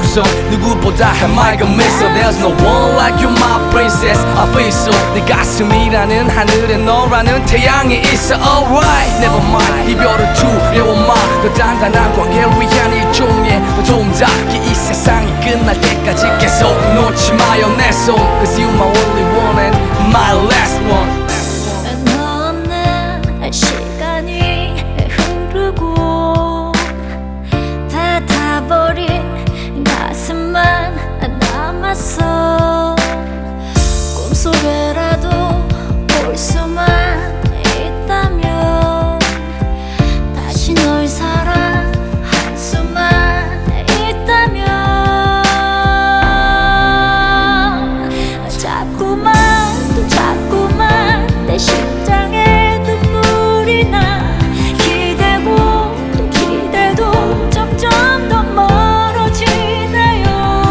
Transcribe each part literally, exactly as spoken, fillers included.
톡송 누구보다 해맑은 미소 There's no one like you my princess I feel so 내 가슴이라는 하늘에 너라는 태양이 있어 alright Never mind 이별을 두려워 마 더 단단한 관계를 위한 일종의 도움닫기 이 세상이 끝날 때까지 계속 놓지 마요 내 손 Cause you my only one and my last one 너 없는 시간이 흐르고 닫아버린 가슴만 남았어 꿈속에라도 볼 수만 있다면 다시 널 사랑할 수만 있다면 자꾸만 또 자꾸만 내 심장에 눈물이 나 기대고 또 기대도 점점 더 멀어지네요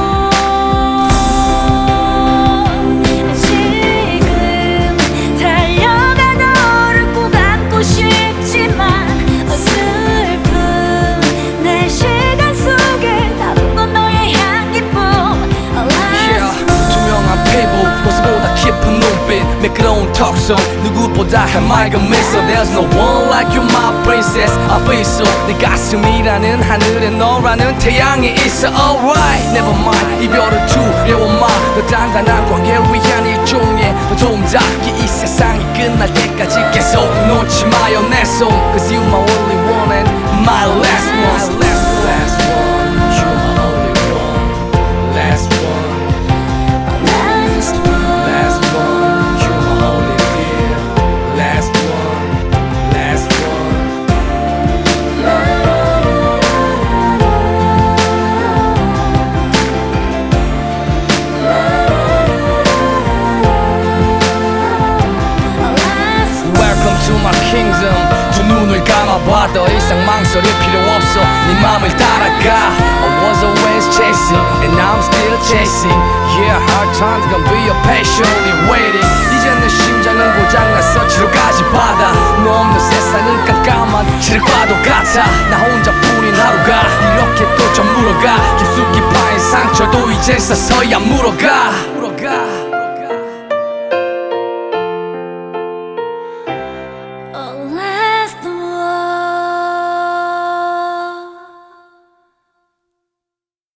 지금 달려가 너를 꼭 안고 싶지만 어슬픈 내 시간 속에 담은 건 너의 향기뿐 yeah, 투명한 피부 모습보다 깊은 눈빛 매끄러운 턱선 누구보다 해맑은 미소 There's no one like you my princess I feel so 내 가슴이라는 하늘에 너라는 태양이 있어 alright Never mind 이별을 두려워 마 더 단단한 관계를 위한 일종의 도움닫기 이 세상이 끝날 때까지 계속 놓지 마요 내 손 Cause you my only one and my last one Last one You my only one Last one last one Last one, you my only dear. Last one, last one. Welcome to my kingdom. 두 눈을 감아봐 더 이상 망설일 필요 없어 네 맘을 따라가 I was always chasing and I'm still chasing Yeah, hard times gonna be your patiently waiting 이제 내 심장은 고장났어 치러가지 바다 너 없는 세상은 깜깜한 칠과도 같아 나 혼자뿐인 하루가 이렇게 또 좀 물어가 깊숙이 파인 상처도 이제 서서히 안 물어가